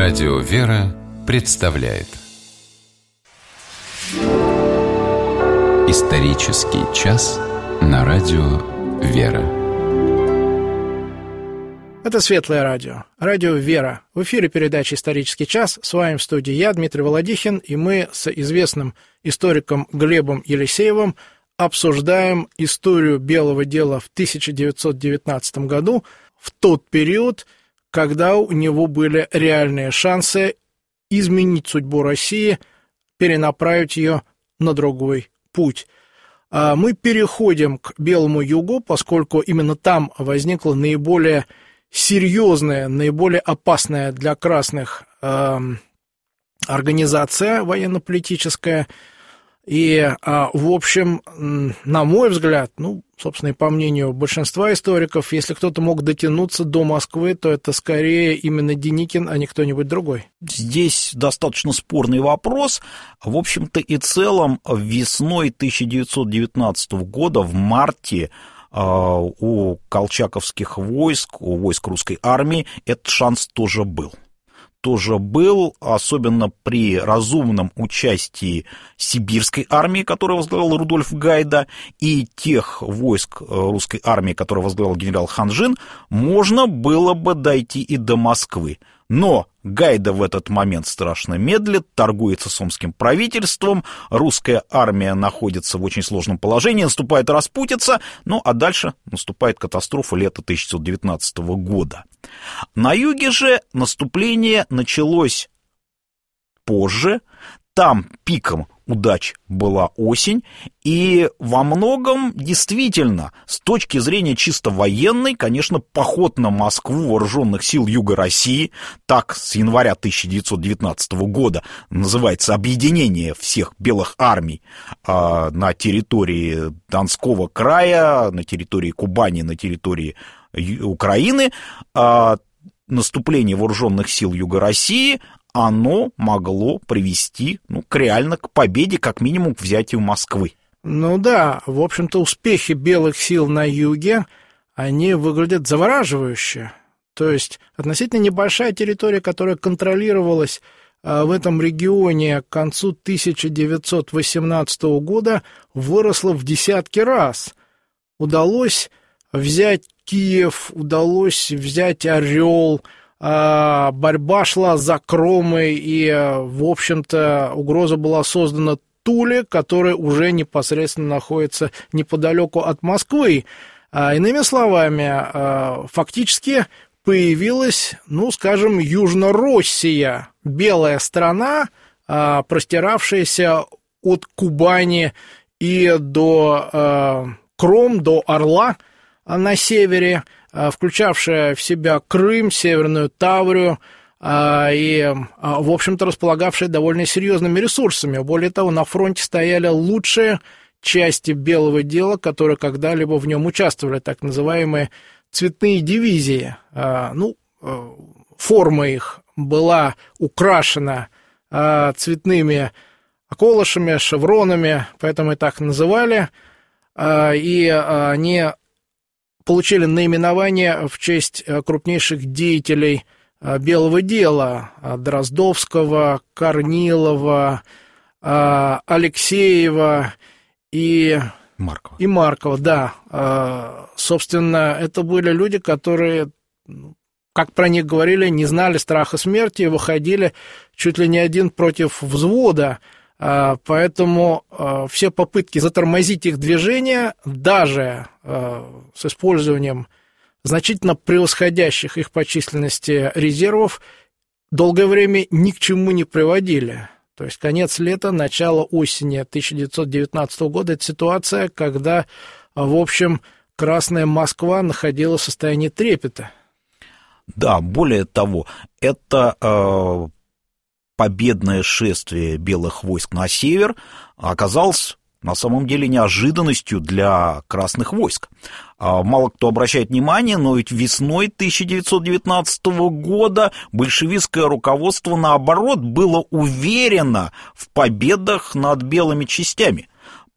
Радио «Вера» представляет Исторический час на Радио «Вера». Это Светлое радио, Радио «Вера». В эфире передача «Исторический час». С вами в студии я, Дмитрий Володихин, и мы с известным историком Глебом Елисеевым обсуждаем историю белого дела в 1919 году, в тот период, когда у него были реальные шансы изменить судьбу России, перенаправить ее на другой путь. Мы переходим к Белому Югу, поскольку именно там возникла наиболее серьезная, наиболее опасная для красных организация военно-политическая. И, в общем, на мой взгляд, собственно, и по мнению большинства историков, если кто-то мог дотянуться до Москвы, то это скорее именно Деникин, а не кто-нибудь другой. Здесь достаточно спорный вопрос. В общем-то и целом, весной 1919 года, в марте, у колчаковских войск, у войск русской армии, этот шанс тоже был, особенно при разумном участии сибирской армии, которую возглавлял Рудольф Гайда, и тех войск русской армии, которые возглавлял генерал Ханжин, можно было бы дойти и до Москвы. Но Гайда в этот момент страшно медлит, торгуется с омским правительством, русская армия находится в очень сложном положении, наступает распутица, а дальше наступает катастрофа лета 1919 года. На юге же наступление началось позже, там пиком удач была осень, и во многом действительно, с точки зрения чисто военной, конечно, поход на Москву вооруженных сил Юга России, так с января 1919 года называется объединение всех белых армий на территории Донского края, на территории Кубани, на территории Украины, наступление вооруженных сил Юга России, оно могло привести, реально к победе, как минимум к взятию Москвы. Да, в общем-то, успехи белых сил на юге, они выглядят завораживающе. То есть относительно небольшая территория, которая контролировалась в этом регионе к концу 1918 года, выросла в десятки раз. Удалось взять Киев, удалось взять Орел, борьба шла за Кромой, и, в общем-то, угроза была создана Туле, которая уже непосредственно находится неподалеку от Москвы. Иными словами, фактически появилась, скажем, Южно-Россия, белая страна, простиравшаяся от Кубани и до Кром, до Орла на севере, включавшая в себя Крым, Северную Таврию и, в общем-то, располагавшая довольно серьезными ресурсами. Более того, на фронте стояли лучшие части белого дела, которые когда-либо в нем участвовали, так называемые цветные дивизии. Форма их была украшена цветными околышами, шевронами, поэтому и так называли, и они получили наименование в честь крупнейших деятелей белого дела: Дроздовского, Корнилова, Алексеева и Маркова. Да. Собственно, это были люди, которые, как про них говорили, не знали страха смерти и выходили чуть ли не один против взвода. Поэтому все попытки затормозить их движение, даже с использованием значительно превосходящих их по численности резервов, долгое время ни к чему не приводили. То есть конец лета, начало осени 1919 года – это ситуация, когда, в общем, Красная Москва находилась в состоянии трепета. Да, более того, это победное шествие белых войск на север оказалось на самом деле неожиданностью для красных войск. Мало кто обращает внимание, но ведь весной 1919 года большевистское руководство, наоборот, было уверено в победах над белыми частями.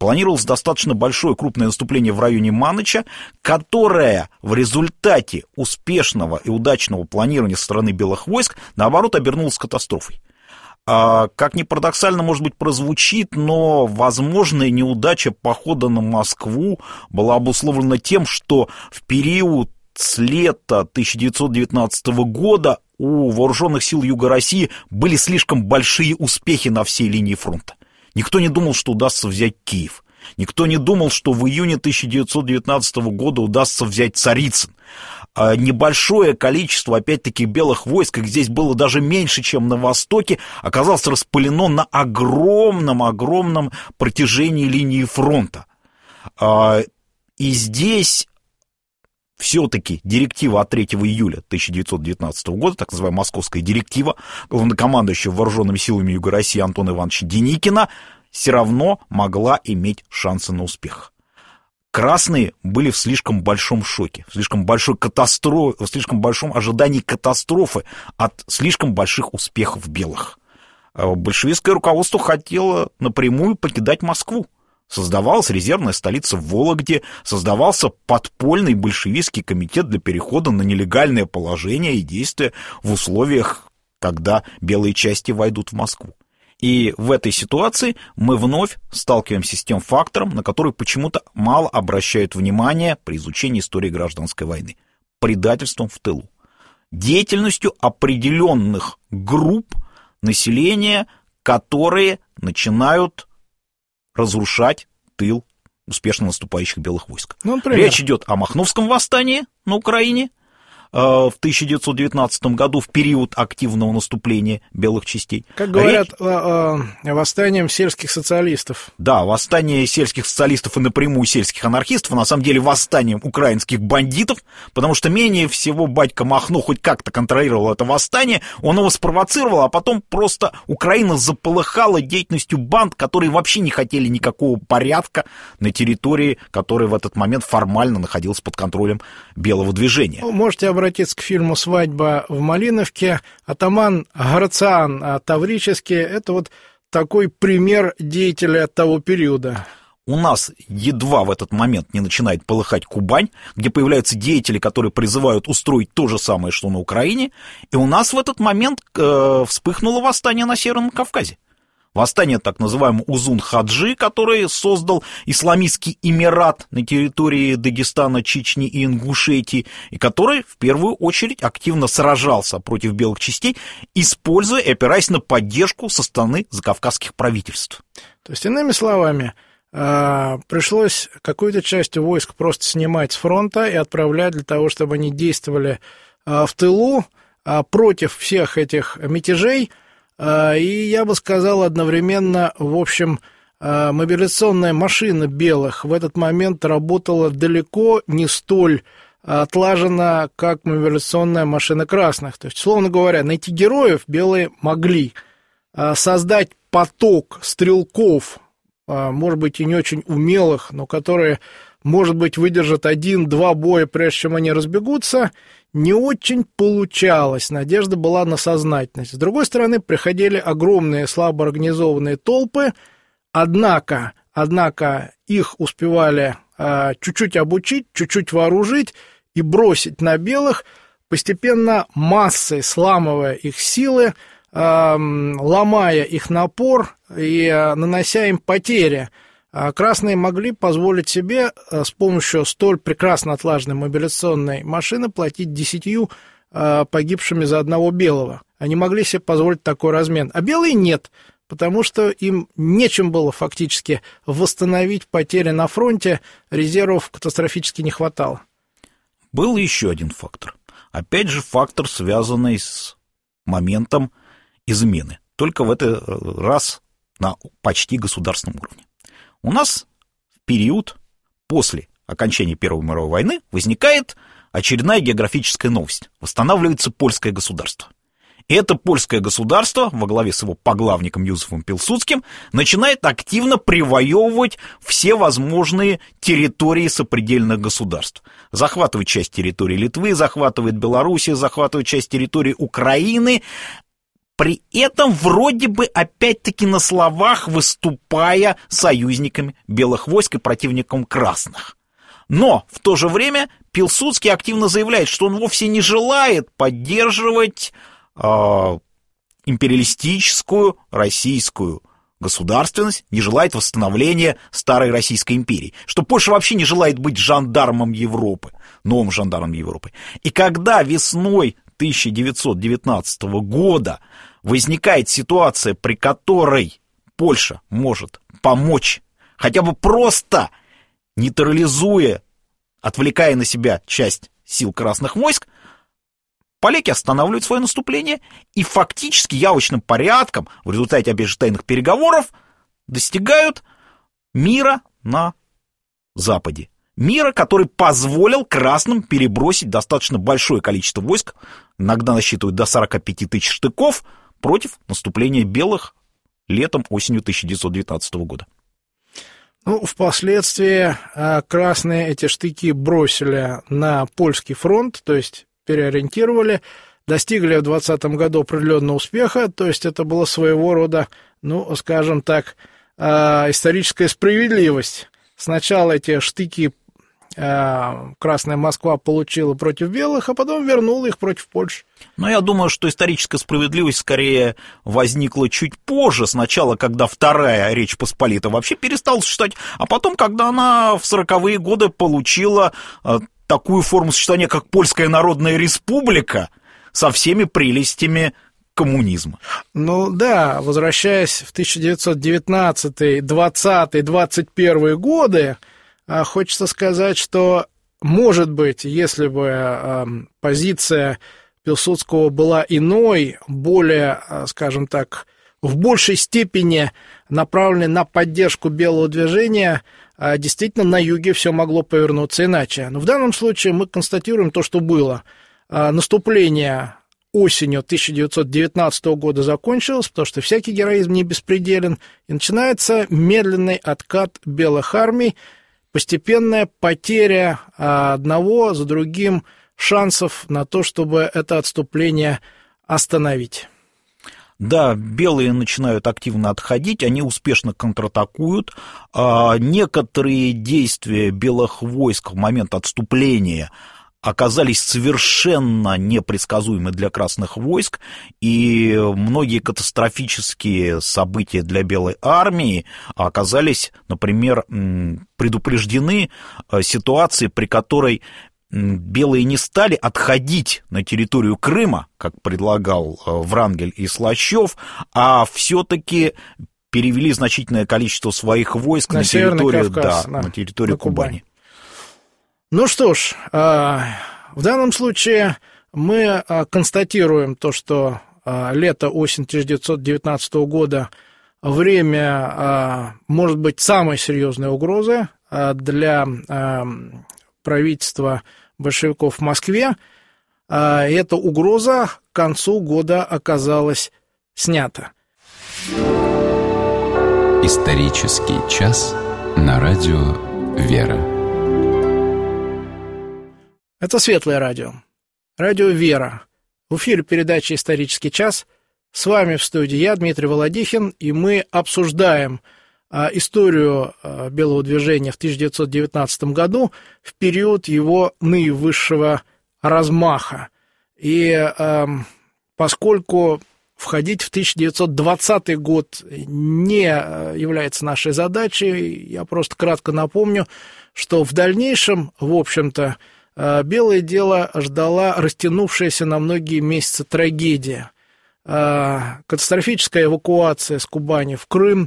планировалось достаточно большое крупное наступление в районе Маныча, которое в результате успешного и удачного планирования со стороны белых войск, наоборот, обернулось катастрофой. Как ни парадоксально, может быть, прозвучит, но возможная неудача похода на Москву была обусловлена тем, что в период с лета 1919 года у вооруженных сил Юга России были слишком большие успехи на всей линии фронта. Никто не думал, что удастся взять Киев. Никто не думал, что в июне 1919 года удастся взять Царицын. Небольшое количество, опять-таки, белых войск, их здесь было даже меньше, чем на Востоке, оказалось распылено на огромном протяжении линии фронта. И здесь все-таки директива от 3 июля 1919 года, так называемая Московская директива, главнокомандующего вооруженными силами Юга России Антона Ивановича Деникина, все равно могла иметь шансы на успех. Красные были в слишком большом шоке, в слишком большом ожидании катастрофы от слишком больших успехов белых. Большевистское руководство хотело напрямую покидать Москву. Создавалась резервная столица в Вологде, создавался подпольный большевистский комитет для перехода на нелегальное положение и действия в условиях, когда белые части войдут в Москву. И в этой ситуации мы вновь сталкиваемся с тем фактором, на который почему-то мало обращают внимание при изучении истории гражданской войны – предательством в тылу. Деятельностью определенных групп населения, которые начинают разрушать тыл успешно наступающих белых войск. Речь идет о Махновском восстании на Украине в 1919 году, в период активного наступления белых частей. Как говорят, восстанием сельских социалистов. Да, восстание сельских социалистов и напрямую сельских анархистов, а на самом деле восстанием украинских бандитов, потому что менее всего батька Махно хоть как-то контролировал это восстание, он его спровоцировал, а потом просто Украина заполыхала деятельностью банд, которые вообще не хотели никакого порядка на территории, которая в этот момент формально находилась под контролем белого движения. Можете обратиться к фильму «Свадьба в Малиновке». Атаман Грациан Таврический — это вот такой пример деятеля того периода. У нас едва в этот момент не начинает полыхать Кубань, где появляются деятели, которые призывают устроить то же самое, что на Украине, и у нас в этот момент вспыхнуло восстание на Северном Кавказе. Восстание так называемого Узун-Хаджи, который создал исламистский эмират на территории Дагестана, Чечни и Ингушетии, и который в первую очередь активно сражался против белых частей, используя и опираясь на поддержку со стороны закавказских правительств. То есть, иными словами, пришлось какую-то часть войск просто снимать с фронта и отправлять для того, чтобы они действовали в тылу против всех этих мятежей. И я бы сказал одновременно, в общем, мобилизационная машина белых в этот момент работала далеко не столь отлажена, как мобилизационная машина красных. То есть, условно говоря, найти героев белые могли, создать поток стрелков, может быть, и не очень умелых, но которые, может быть, выдержат 1-2 боя, прежде чем они разбегутся, не очень получалось. Надежда была на сознательность. С другой стороны, приходили огромные слабо организованные толпы, однако их успевали чуть-чуть обучить, чуть-чуть вооружить и бросить на белых, постепенно массой сламывая их силы, ломая их напор и нанося им потери. Красные могли позволить себе с помощью столь прекрасно отлаженной мобилизационной машины платить 10 погибшими за одного белого. Они могли себе позволить такой размен. А белые нет, потому что им нечем было фактически восстановить потери на фронте, резервов катастрофически не хватало. Был еще один фактор. Опять же, фактор, связанный с моментом измены. Только в этот раз на почти государственном уровне. У нас в период после окончания Первой мировой войны возникает очередная географическая новость. Восстанавливается польское государство. И это польское государство во главе с его поглавником Юзефом Пилсудским начинает активно привоевывать все возможные территории сопредельных государств. Захватывает часть территории Литвы, захватывает Белоруссию, захватывает часть территории Украины. при этом вроде бы опять-таки на словах выступая союзниками белых войск и противником красных. Но в то же время Пилсудский активно заявляет, что он вовсе не желает поддерживать империалистическую российскую государственность, не желает восстановления старой Российской империи, что Польша вообще не желает быть жандармом Европы, новым жандармом Европы. И когда весной 1919 года возникает ситуация, при которой Польша может помочь, хотя бы просто нейтрализуя, отвлекая на себя часть сил красных войск, поляки останавливают свое наступление и фактически явочным порядком в результате, опять же, тайных переговоров достигают мира на Западе. Мира, который позволил красным перебросить достаточно большое количество войск, иногда насчитывают до 45 тысяч штыков, против наступления белых летом-осенью 1919 года. Ну, впоследствии красные эти штыки бросили на польский фронт, то есть переориентировали, достигли в 20 году определенного успеха, то есть это было своего рода, ну, скажем так, историческая справедливость. Сначала эти штыки Красная Москва получила против белых, а потом вернула их против Польши. Но я думаю, что историческая справедливость скорее возникла чуть позже. Сначала, когда Вторая Речь Посполитая вообще перестала существовать, а потом, когда она в 40-е годы получила такую форму существования, как Польская Народная Республика, со всеми прелестями коммунизма. Ну да, возвращаясь в 1919, 20, 21 годы, хочется сказать, что, может быть, если бы позиция Пилсудского была иной, более, скажем так, в большей степени направленной на поддержку белого движения, действительно на юге все могло повернуться иначе. Но в данном случае мы констатируем то, что было. Наступление осенью 1919 года закончилось, потому что всякий героизм не беспределен, и начинается медленный откат белых армий, постепенная потеря одного за другим шансов на то, чтобы это отступление остановить. Да, белые начинают активно отходить, они успешно контратакуют. Некоторые действия белых войск в момент отступления оказались совершенно непредсказуемы для красных войск, и многие катастрофические события для Белой армии оказались, например, предупреждены ситуации, при которой белые не стали отходить на территорию Крыма, как предлагал Врангель и Слащев, а все-таки перевели значительное количество своих войск на территорию, Кавказ, на территорию Кубани. Ну что ж, в данном случае мы констатируем то, что лето-осень 1919 года время, может быть, самой серьезной угрозы для правительства большевиков в Москве. Эта угроза к концу года оказалась снята. Исторический час на радио «Вера». Это Светлое радио. Радио «Вера». В эфире передача «Исторический час». С вами в студии я, Дмитрий Володихин, и мы обсуждаем историю белого движения в 1919 году в период его наивысшего размаха. И поскольку входить в 1920 год не является нашей задачей, я просто кратко напомню, что в дальнейшем, в общем-то, белое дело ждала растянувшаяся на многие месяцы трагедия. Катастрофическая эвакуация с Кубани в Крым,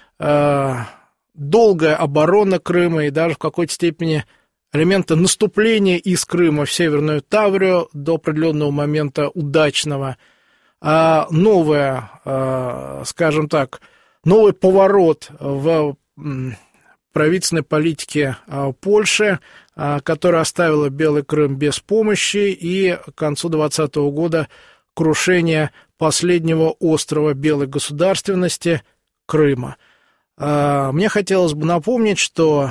долгая оборона Крыма и даже в какой-то степени элементы наступления из Крыма в Северную Таврию до определенного момента удачного. Новая, скажем так, новый поворот в правительственной политике Польши, которая оставила Белый Крым без помощи, и к концу 2020 года крушение последнего острова белой государственности Крыма. Мне хотелось бы напомнить, что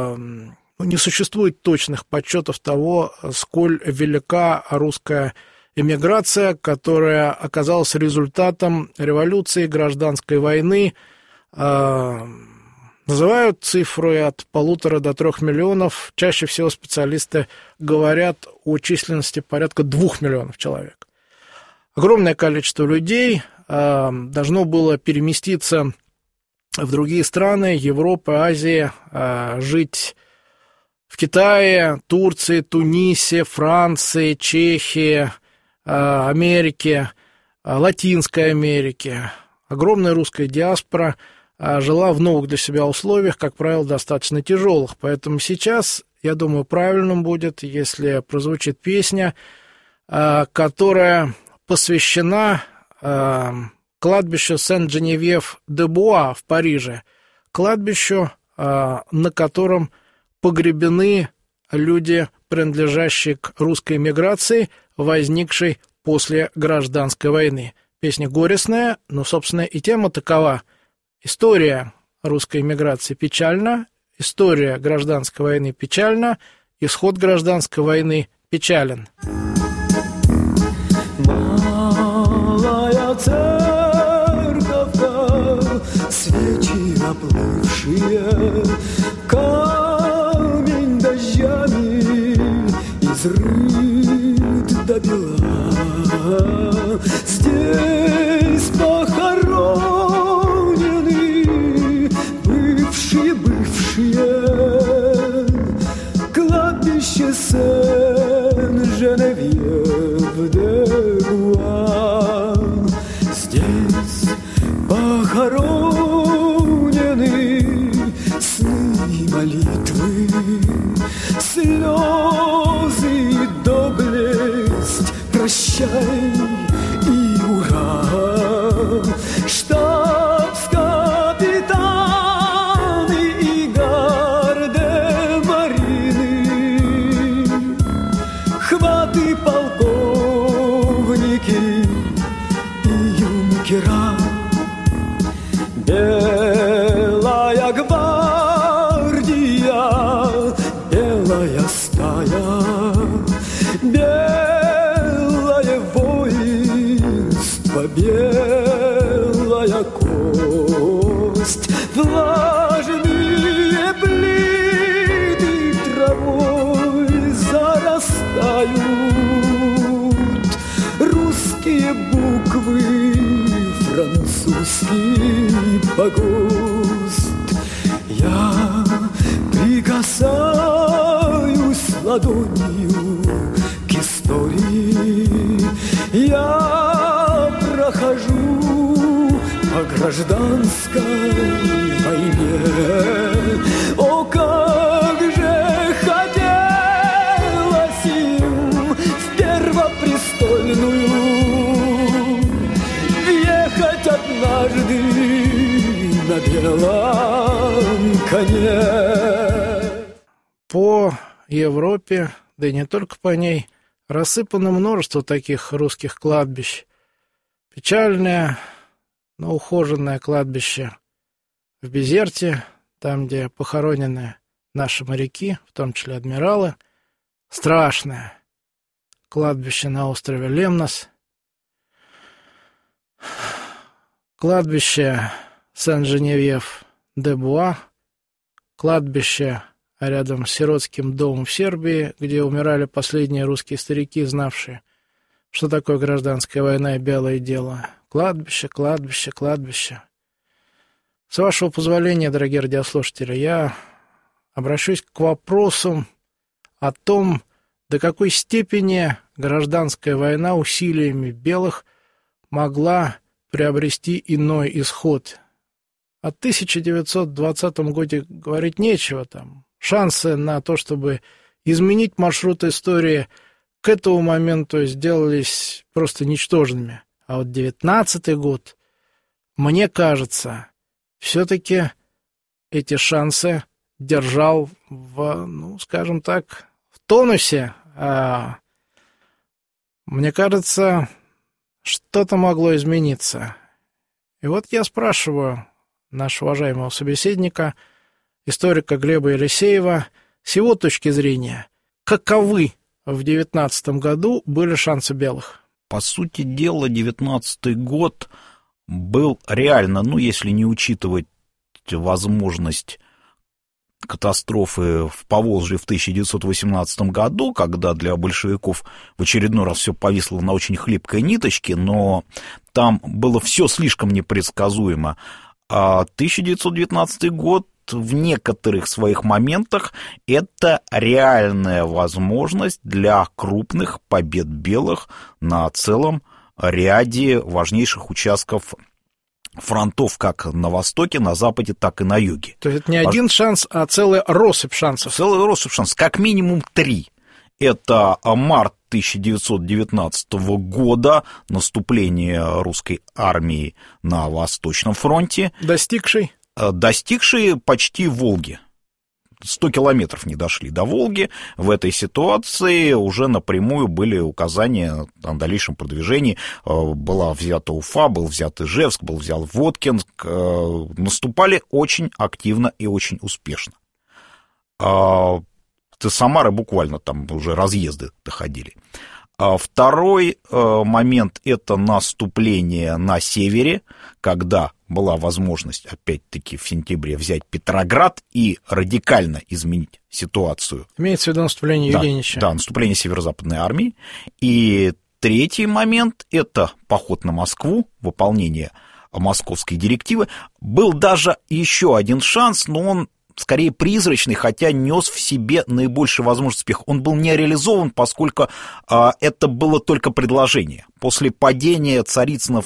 не существует точных подсчетов того, сколь велика русская эмиграция, которая оказалась результатом революции, гражданской войны. Называют цифры от 1,5 до 3 миллионов. Чаще всего специалисты говорят о численности порядка 2 миллионов человек. Огромное количество людей должно было переместиться в другие страны Европы, Азии, жить в Китае, Турции, Тунисе, Франции, Чехии, Америке, Латинской Америке. Огромная русская диаспора жила в новых для себя условиях, как правило, достаточно тяжелых. Поэтому сейчас, я думаю, правильным будет, если прозвучит песня, которая посвящена кладбищу Сен-Женевьев-де-Буа в Париже, кладбищу, на котором погребены люди, принадлежащие к русской эмиграции, возникшей после гражданской войны. Песня горестная, но, собственно, и тема такова. История русской эмиграции печальна, история гражданской войны печальна, исход гражданской войны печален. Малая церковка, свечи оплывшие, камень дождями изрыт до бела. Здесь похоронены бывшие кладбище Сен-Женевьев-де-Буа. Здесь похоронены сны и молитвы, слезы и доблесть, прощай и ура. Штабс-капитаны и гардемарины, хваты полковники и юнкера. Белая гвардия, белая стая, белое воинство, белая кость, влажные плиты травой зарастают, русские буквы, французский погост. Я прикасаюсь ладонью к истории, я прохожу по гражданской войне. О, как же хотелось им в первопрестольную въехать однажды на белом коне. По Европе, да и не только по ней, рассыпано множество таких русских кладбищ. Печальное, но ухоженное кладбище в Безерте, там, где похоронены наши моряки, в том числе адмиралы. Страшное кладбище на острове Лемнос. Кладбище Сен-Женевьев-де-Буа, кладбище рядом с сиротским домом в Сербии, где умирали последние русские старики, знавшие, что такое гражданская война и белое дело. Кладбище, кладбище, кладбище. С вашего позволения, дорогие радиослушатели, я обращусь к вопросу о том, до какой степени гражданская война усилиями белых могла приобрести иной исход. О 1920 году говорить нечего, там шансы на то, чтобы изменить маршрут истории к этому моменту сделались просто ничтожными. А вот 19-й год, мне кажется, все-таки эти шансы держал в, скажем так, в тонусе. Мне кажется, что-то могло измениться. И вот я спрашиваю нашего уважаемого собеседника, историка Глеба Елисеева, с его точки зрения, каковы в 19 году были шансы белых? По сути дела, 19-й год был реально, если не учитывать возможность катастрофы в Поволжье в 1918 году, когда для большевиков в очередной раз все повисло на очень хлипкой ниточке, но там было все слишком непредсказуемо. А 1919 год в некоторых своих моментах это реальная возможность для крупных побед белых на целом ряде важнейших участков фронтов как на востоке, на западе, так и на юге. То есть это не один шанс, а целая россыпь шансов. Целая россыпь шансов, как минимум 3. Это март 1919 года, наступление русской армии на Восточном фронте. Достигший почти Волги. 100 километров не дошли до Волги. В этой ситуации уже напрямую были указания о дальнейшем продвижении. Была взята Уфа, был взят Ижевск, был взят Воткинск. Наступали очень активно и очень успешно. До Самары буквально там уже разъезды доходили. Второй момент – это наступление на севере, когда была возможность, опять-таки, в сентябре взять Петроград и радикально изменить ситуацию. Имеется в виду наступление Юденича. Да, наступление Северо-Западной армии. И третий момент – это поход на Москву, выполнение московской директивы. Был даже еще один шанс, но он скорее призрачный, хотя нес в себе наибольшую возможность успеха. Он был не реализован, поскольку это было только предложение. После падения Царицына в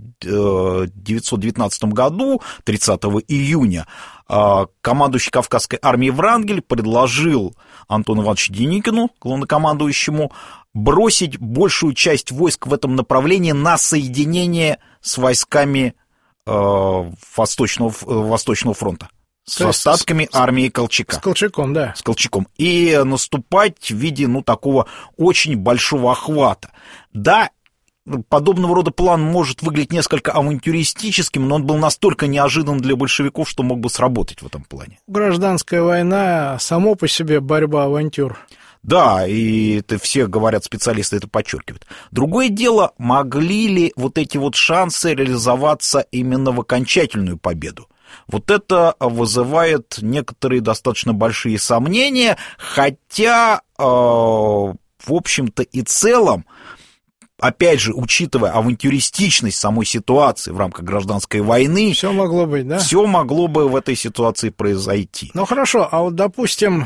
1919 году, 30 июня, командующий Кавказской армией Врангель предложил Антону Ивановичу Деникину, главнокомандующему, бросить большую часть войск в этом направлении на соединение с войсками Восточного фронта. С остатками армии Колчака. С Колчаком, да. С Колчаком. И наступать в виде, такого очень большого охвата. Да, подобного рода план может выглядеть несколько авантюристическим, но он был настолько неожидан для большевиков, что мог бы сработать в этом плане. Гражданская война, само по себе борьба авантюр. Да, и это все говорят, специалисты это подчеркивают. Другое дело, могли ли вот эти вот шансы реализоваться именно в окончательную победу? Вот это вызывает некоторые достаточно большие сомнения, хотя, в общем-то и целом, опять же, учитывая авантюристичность самой ситуации в рамках гражданской войны, все могло быть, да? Все могло бы в этой ситуации произойти. Ну хорошо, а вот, допустим,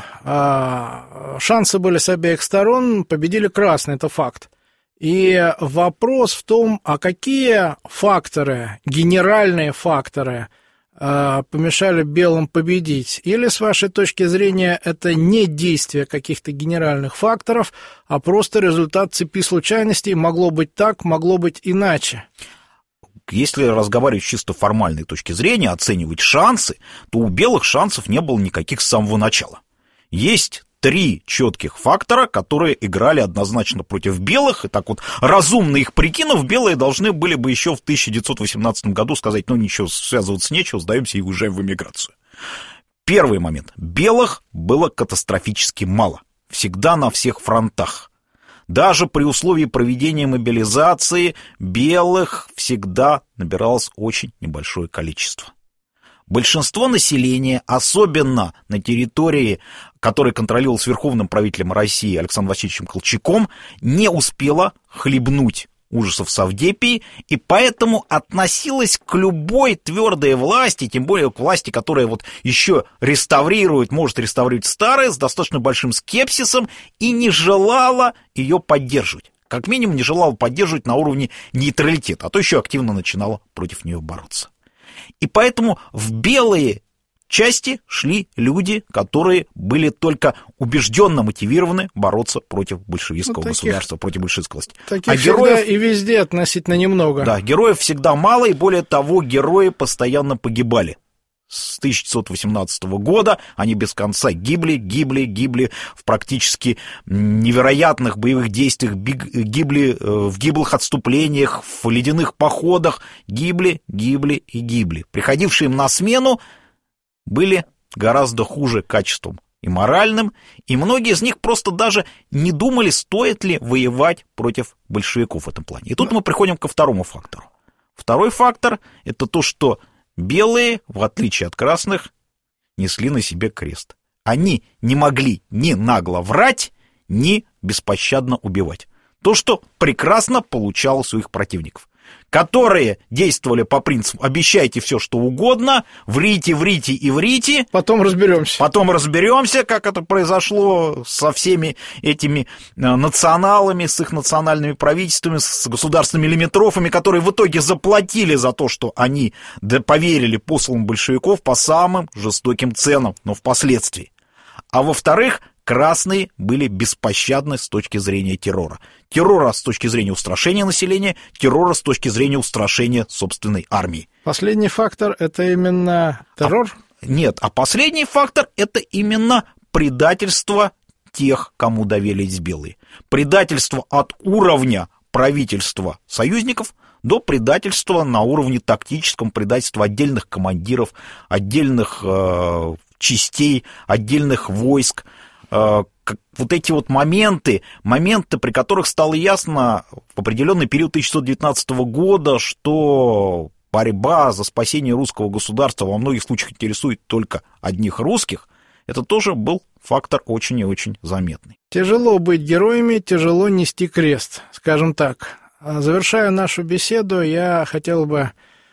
шансы были с обеих сторон, победили красные, это факт. И вопрос в том, а какие факторы, генеральные факторы, помешали белым победить? Или, с вашей точки зрения, это не действие каких-то генеральных факторов, а просто результат цепи случайностей? Могло быть так, могло быть иначе. Если разговаривать с чисто формальной точки зрения, оценивать шансы, то у белых шансов не было никаких с самого начала. Есть 3 четких фактора, которые играли однозначно против белых, и так вот разумно их прикинув, белые должны были бы еще в 1918 году сказать, ничего, связываться нечего, сдаемся и уезжаем в эмиграцию. Первый момент. Белых было катастрофически мало. Всегда на всех фронтах. Даже при условии проведения мобилизации белых всегда набиралось очень небольшое количество. Большинство населения, особенно на территории, которая контролировалась верховным правителем России Александром Васильевичем Колчаком, не успело хлебнуть ужасов Совдепии, и поэтому относилась к любой твердой власти, тем более к власти, которая вот еще может реставрировать старое, с достаточно большим скепсисом, и не желала ее поддерживать. Как минимум не желала поддерживать на уровне нейтралитета, а то еще активно начинала против нее бороться. И поэтому в белые части шли люди, которые были только убежденно мотивированы бороться против большевистского государства, против большевистской власти. Таких всегда и везде относительно немного. Да, героев всегда мало, и более того, герои постоянно погибали. С 1918 года они без конца гибли в практически невероятных боевых действиях, гибли в гиблых отступлениях, в ледяных походах, гибли. Приходившие им на смену были гораздо хуже качеством и моральным, и многие из них просто даже не думали, стоит ли воевать против большевиков в этом плане. И тут мы приходим ко второму фактору. Второй фактор – это то, что белые, в отличие от красных, несли на себе крест. Они не могли ни нагло врать, ни беспощадно убивать. То, что прекрасно получалось у их противников, которые действовали по принципу «обещайте все, что угодно, врите, врите и врите». Потом разберемся, как это произошло со всеми этими националами, с их национальными правительствами, с государственными лимитрофами, которые в итоге заплатили за то, что они поверили послам большевиков по самым жестоким ценам, но впоследствии. А во-вторых, красные были беспощадны с точки зрения террора. Террора с точки зрения устрашения населения, террора с точки зрения устрашения собственной армии. Последний фактор – это именно террор? Нет, а последний фактор – это именно предательство тех, кому доверились белые. Предательство от уровня правительства союзников до предательства на уровне тактическом, предательства отдельных командиров, отдельных частей, отдельных войск. Вот эти вот моменты, при которых стало ясно в определенный период 1919 года, что борьба за спасение русского государства во многих случаях интересует только одних русских, это тоже был фактор очень и очень заметный. Тяжело быть героями, тяжело нести крест, скажем так. Завершая нашу беседу, я хотел бы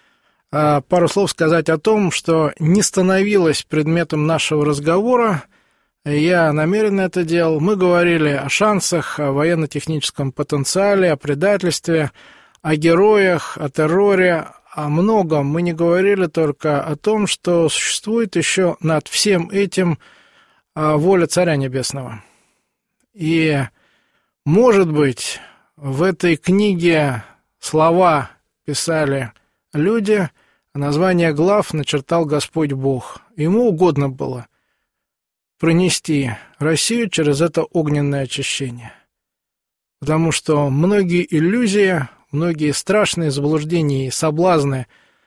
пару слов сказать о том, что не становилось предметом нашего разговора. Я намеренно это делал. Мы говорили о шансах, о военно-техническом потенциале, о предательстве, о героях, о терроре, о многом. Мы не говорили только о том, что существует еще над всем этим воля Царя Небесного. И, может быть, в этой книге слова писали люди, а название глав начертал Господь Бог. Ему угодно было пронести Россию через это огненное очищение. Потому что многие иллюзии, многие страшные заблуждения и соблазны,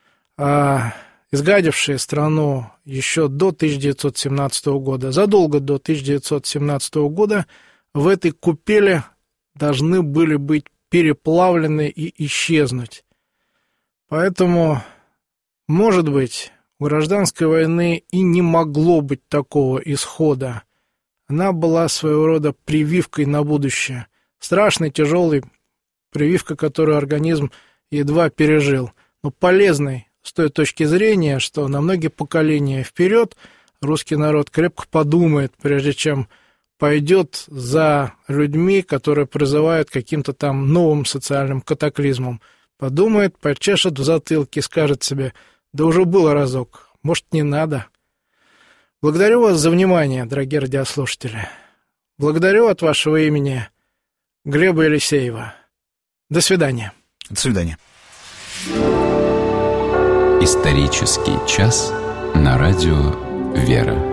изгадившие страну еще до 1917 года, задолго до 1917 года, в этой купели должны были быть переплавлены и исчезнуть. Поэтому, может быть, у гражданской войны и не могло быть такого исхода. Она была своего рода прививкой на будущее. Страшной, тяжелой прививка, которую организм едва пережил. Но полезной с той точки зрения, что на многие поколения вперед русский народ крепко подумает, прежде чем пойдет за людьми, которые призывают к каким-то там новым социальным катаклизмам. Подумает, почешет в затылке и скажет себе: да уже было разок, может, не надо. Благодарю вас за внимание, дорогие радиослушатели. Благодарю от вашего имени Глеба Елисеева. До свидания. До свидания. Исторический час на радио «Вера».